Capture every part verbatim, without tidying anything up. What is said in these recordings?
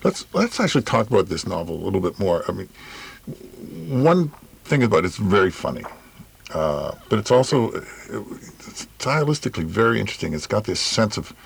Let's let's actually talk about this novel a little bit more. I mean, one thing about it, it's very funny, uh, but it's also it's stylistically very interesting. It's got this sense of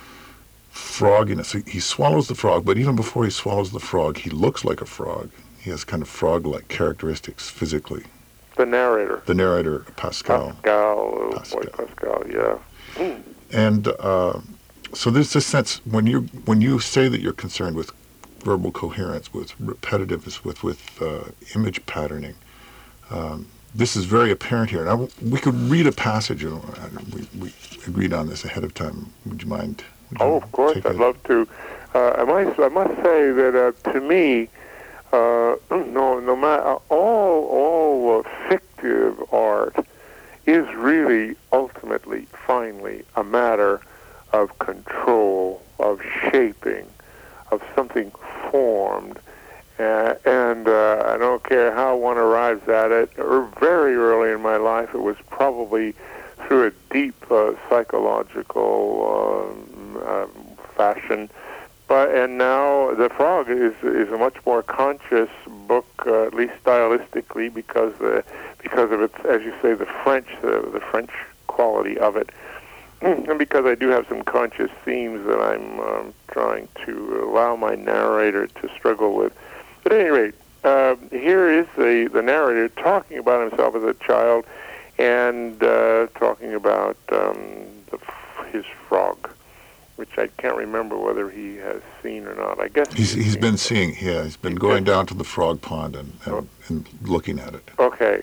frogginess. He, he swallows the frog, but even before he swallows the frog, he looks like a frog. He has kind of frog-like characteristics physically. The narrator. The narrator, Pascal. Pascal, oh Pascal. boy, Pascal, yeah. Mm. And uh, so there's this sense, when you when you say that you're concerned with verbal coherence, with repetitiveness, with, with uh, image patterning, um, this is very apparent here. Now, we could read a passage, and we, we agreed on this ahead of time. Would you mind? Would you Oh, of course, I'd it? love to. Uh, I, must, I must say that uh, to me, uh, no, no matter all, all uh, fictive art is really ultimately, finally, a matter of control, of shaping, of something formed. Uh, and uh, I don't care how one arrives at it, or very early in my life, it was probably through a deep uh, psychological um, uh, fashion. But and now The Frog is is a much more conscious book, uh, at least stylistically, because uh, because of its, as you say, the French uh, the French quality of it, and because I do have some conscious themes that I'm um, trying to allow my narrator to struggle with. But at any rate, uh, here is the the narrator talking about himself as a child, and uh, talking about um, the, his frog, which I can't remember whether he has seen or not. I guess he's he's, he's seen been it. seeing. Yeah, he's been going down to the frog pond and and, Oh. and looking at it. Okay.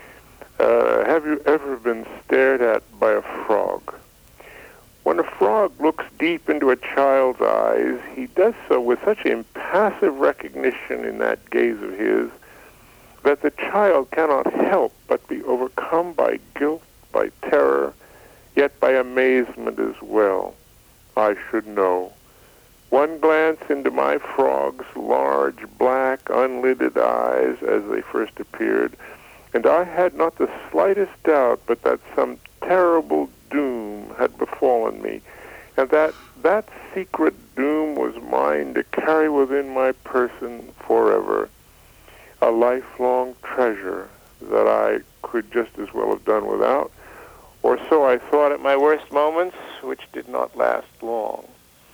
Uh, have you ever been stared at by a frog? When a frog looks deep into a child's eyes, he does so with such impassive recognition in that gaze of his that the child cannot help but be overcome by guilt, by terror, yet by amazement as well. I should know. One glance into my frog's large, black, unlidded eyes as they first appeared, and I had not the slightest doubt but that some terrible doom had befallen me, and that that secret doom was mine to carry within my person forever, a lifelong treasure that I could just as well have done without, or so I thought at my worst moments, which did not last long.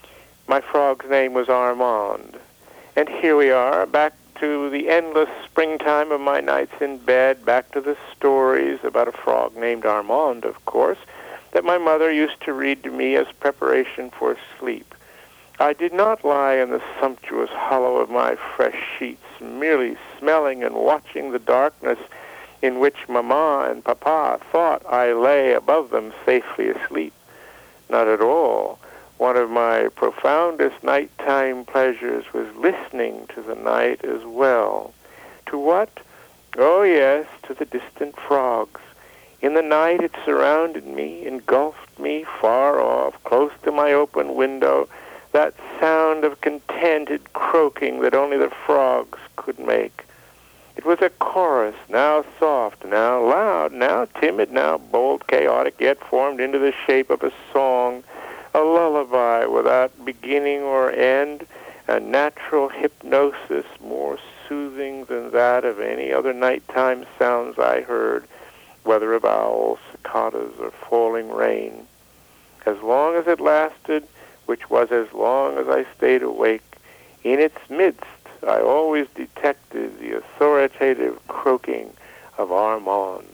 My frog's name was Armand, and here we are, back to the endless springtime of my nights in bed, back to the stories about a frog named Armand, of course, that my mother used to read to me as preparation for sleep. I did not lie in the sumptuous hollow of my fresh sheets, merely smelling and watching the darkness in which Mama and Papa thought I lay above them safely asleep. Not at all. One of my profoundest nighttime pleasures was listening to the night as well. To what? Oh, yes, to the distant frogs. In the night it surrounded me, engulfed me far off, close to my open window, that sound of contented croaking that only the frogs could make. It was a chorus, now soft, now loud, now timid, now bold, chaotic, yet formed into the shape of a song, a lullaby without beginning or end, a natural hypnosis more soothing than that of any other nighttime sounds I heard, whether of owls, cicadas, or falling rain. As long as it lasted, which was as long as I stayed awake, in its midst I always detected the authoritative croaking of Armand.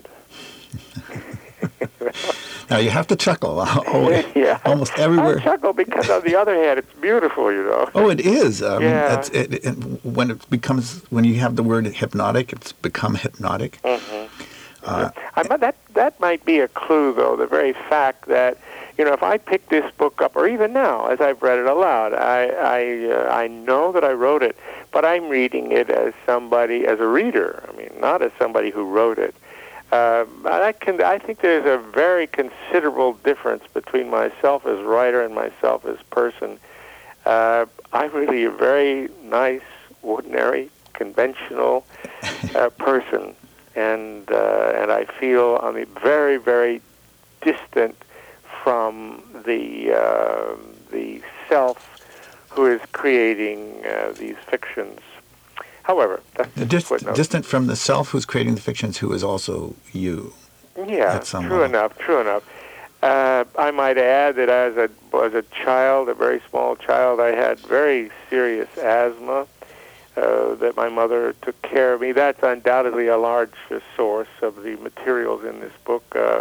Now you have to chuckle. Always, yeah. almost everywhere. I chuckle because, on the other hand, it's beautiful, you know. Oh, it is. Um, yeah. It's, it, it, when it becomes, when you have the word hypnotic, it's become hypnotic. Mm-hmm. Uh, I, that that might be a clue, though. The very fact that, you know, if I pick this book up, or even now as I've read it aloud, I I uh, I know that I wrote it, but I'm reading it as somebody, as a reader. I mean, not as somebody who wrote it. Uh, I can. I think there's a very considerable difference between myself as writer and myself as person. Uh, I'm really a very nice, ordinary, conventional uh, person, and uh, and I feel I'm very, very distant from the uh, the self who is creating uh, these fictions. However, that's The just dis- a footnote. distant from the self who's creating the fictions, who is also you. Yeah, at some true level. enough, true enough. Uh, I might add that as a as a child, a very small child, I had very serious asthma. Uh, that my mother took care of me. That's undoubtedly a large uh, source of the materials in this book. Uh,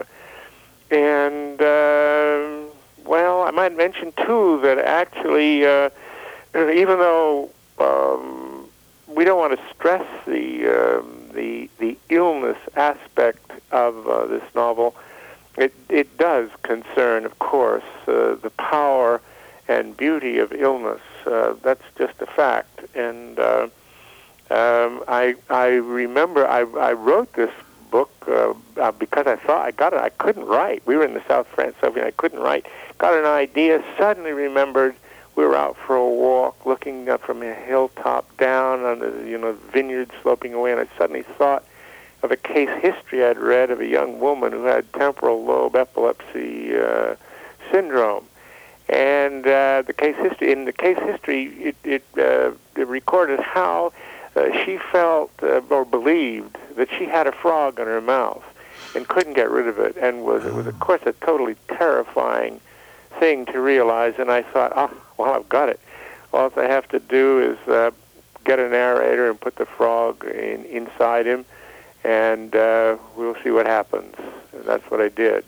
and uh, well, I might mention too that actually, uh, even though um, we don't want to stress the um, the the illness aspect of uh, this novel, it it does concern, of course, uh, the power and beauty of illness. Uh, that's just a fact. And uh, um, I I remember I I wrote this book uh, uh, because I thought I got it. I couldn't write. We were in the South France Soviet. I couldn't write. Got an idea. Suddenly remembered we were out for a walk, looking up from a hilltop down on the you know vineyard sloping away, and I suddenly thought of a case history I'd read of a young woman who had temporal lobe epilepsy uh, syndrome. And uh, the case history, in the case history, it, it, uh, it recorded how uh, she felt uh, or believed that she had a frog in her mouth and couldn't get rid of it, and was it was of course a totally terrifying thing to realize. And I thought, oh, well, I've got it. All I have to do is uh, get a narrator and put the frog in, inside him, and uh, we'll see what happens. And that's what I did.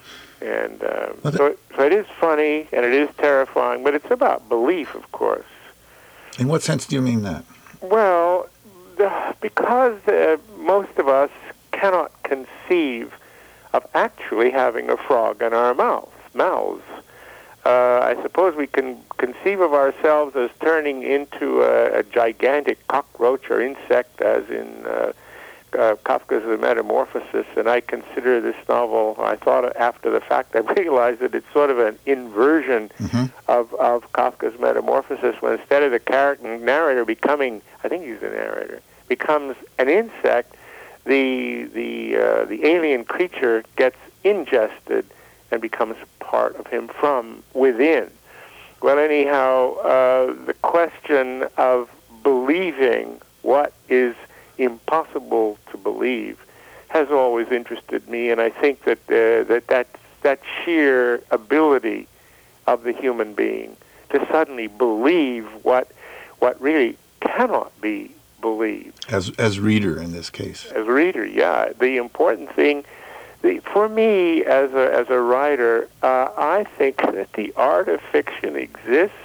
And uh, well, so, it, so it is funny and it is terrifying, but it's about belief, of course. In what sense do you mean that? Well, the, because uh, most of us cannot conceive of actually having a frog in our mouth, mouths. Uh, I suppose we can conceive of ourselves as turning into a, a gigantic cockroach or insect, as in uh, Uh, Kafka's The Metamorphosis, and I consider this novel, I thought after the fact, I realized that it's sort of an inversion Mm-hmm. of, of Kafka's Metamorphosis, when instead of the character narrator becoming, I think he's the narrator, becomes an insect, the the uh, the alien creature gets ingested and becomes part of him from within. Well, anyhow, uh, the question of believing what is impossible to believe has always interested me, and I think that uh, that that that sheer ability of the human being to suddenly believe what what really cannot be believed. As as reader in this case. As reader, yeah. The important thing, the, for me as a as a writer, uh, I think that the art of fiction exists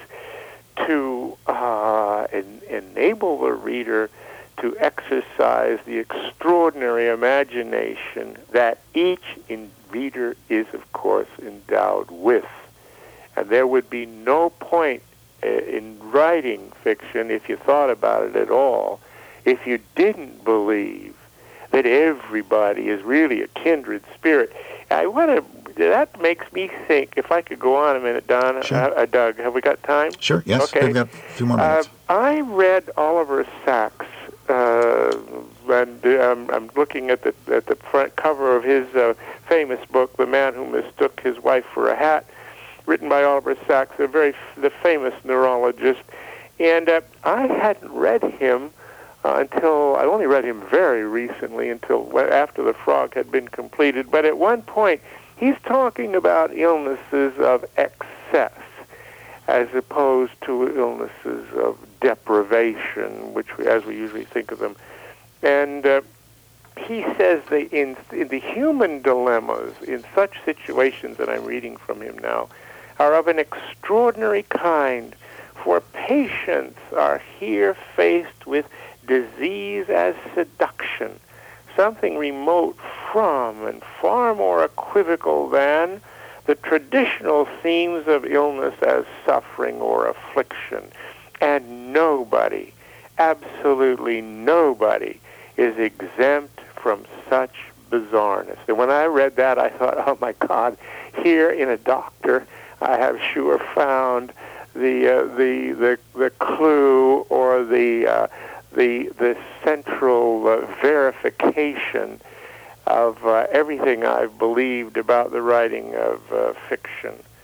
to uh, en- enable the reader to exercise the extraordinary imagination that each in reader is, of course, endowed with. And there would be no point uh, in writing fiction, if you thought about it at all, if you didn't believe that everybody is really a kindred spirit. I want to. That makes me think. If I could go on a minute, Don, Sure. uh, uh, Doug, have we got time? Sure, yes, Okay. we've got a few more Uh, minutes. I read Oliver Sacks, uh, and um, I'm looking at the at the front cover of his uh, famous book, "The Man Who Mistook His Wife for a Hat," written by Oliver Sacks, a very f- the famous neurologist. And uh, I hadn't read him uh, until I only read him very recently, until after The Frog had been completed. But at one point, he's talking about illnesses of excess, as opposed to illnesses of deprivation, which, we, as we usually think of them. And uh, he says that in, in the human dilemmas, in such situations that I'm reading from him now, are of an extraordinary kind, for patients are here faced with disease as seduction, something remote from and far more equivocal than the traditional themes of illness as suffering or affliction. And nobody, absolutely nobody, is exempt from such bizarreness. And when I read that, I thought, oh my God, here in a doctor, I have sure found the uh, the the the clue or the uh, the the central uh, verification of uh, everything I've believed about the writing of uh, fiction.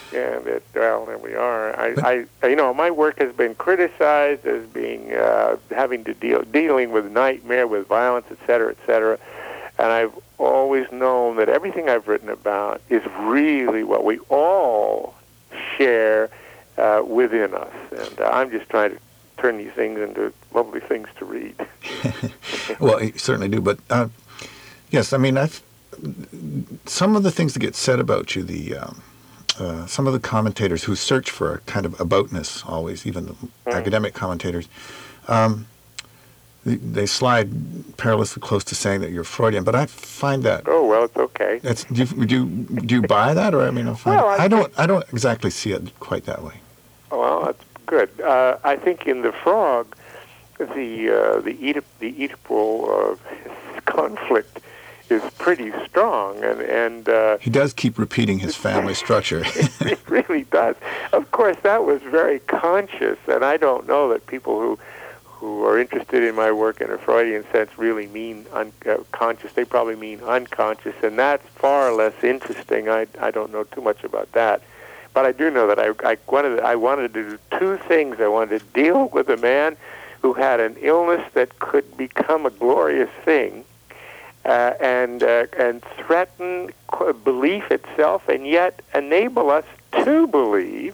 And it, well, there we are. I, I, you know, my work has been criticized as being uh, having to deal dealing with nightmare, with violence, et cetera, et cetera. And I've always known that everything I've written about is really what we all share uh, within us. And uh, I'm just trying to turn these things into lovely things to read. Well, you certainly do. But uh, yes, I mean, I've, some of the things that get said about you, the um, uh, some of the commentators who search for a kind of aboutness always, even the mm. academic commentators, um, they, they slide perilously close to saying that you're Freudian. But I find that oh well, it's okay. That's, do you do you, do you buy that, or I mean, I, find, well, I, I don't I don't exactly see it quite that way. Well, that's good. Uh, I think in the Frog, the uh, the Oedip- the Oedipal uh, conflict is pretty strong, and and uh, he does keep repeating his family structure. It really does. Of course, that was very conscious, and I don't know that people who who are interested in my work in a Freudian sense really mean unconscious. They probably mean unconscious, and that's far less interesting. I I don't know too much about that. But I do know that I, I wanted I wanted to do two things. I wanted to deal with a man who had an illness that could become a glorious thing, uh, and uh, and threaten belief itself, and yet enable us to believe.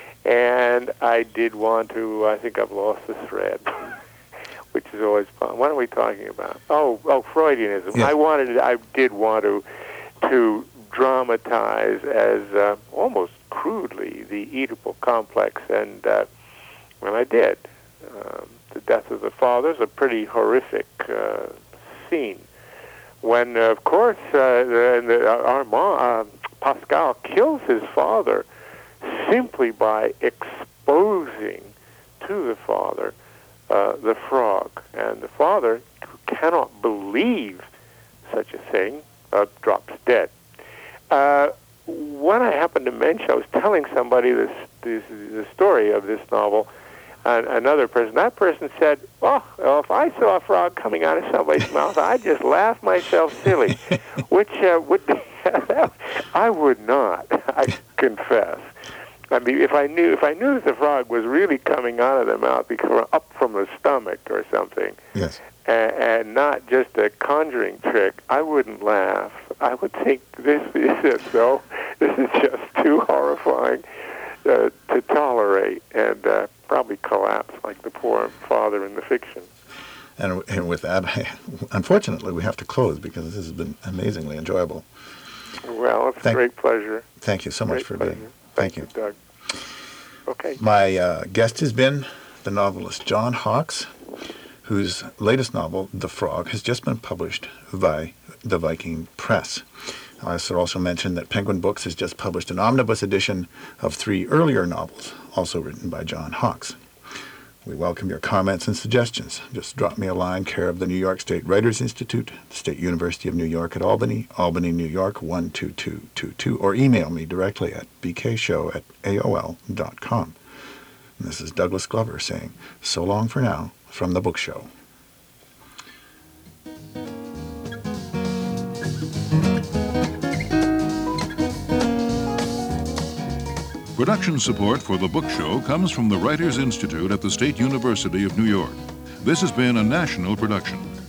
And I did want to. I think I've lost the thread, which is always fun. What are we talking about? Oh, oh, Freudianism. Yeah. I wanted. I did want to to dramatize as uh, almost crudely the Oedipal complex, and uh, well, I did. Um, the death of the father is a pretty horrific uh, scene. When, uh, of course, uh, the, the, Armand, uh, Pascal kills his father simply by exposing to the father uh, the frog, and the father, who cannot believe such a thing, uh, drops dead. Uh, when I happened to mention, I was telling somebody this, this the story of this novel, and another person, that person said, oh, well, if I saw a frog coming out of somebody's mouth, I'd just laugh myself silly, which uh, would be, I would not, I confess. I mean, if I knew if I knew that the frog was really coming out of the mouth, because up from the stomach or something, yes, and, and not just a conjuring trick, I wouldn't laugh. I would think this is it, though. This is just too horrifying uh, to tolerate, and uh, probably collapse like the poor father in the fiction. And, and with that, unfortunately, we have to close because this has been amazingly enjoyable. Well, it's Thank, a great pleasure. Thank you so much great for pleasure. being. Thank, Thank you, you, Doug. Okay. My uh, guest has been the novelist John Hawkes, whose latest novel, The Frog, has just been published by the Viking Press. I should also mention that Penguin Books has just published an omnibus edition of three earlier novels, also written by John Hawkes. We welcome your comments and suggestions. Just drop me a line, care of the New York State Writers Institute, the State University of New York at Albany, Albany, New York one two two two two, or email me directly at b k show at a o l dot com. And this is Douglas Glover saying, so long for now, from the Book Show. Production support for The Book Show comes from the Writers Institute at the State University of New York. This has been a national production.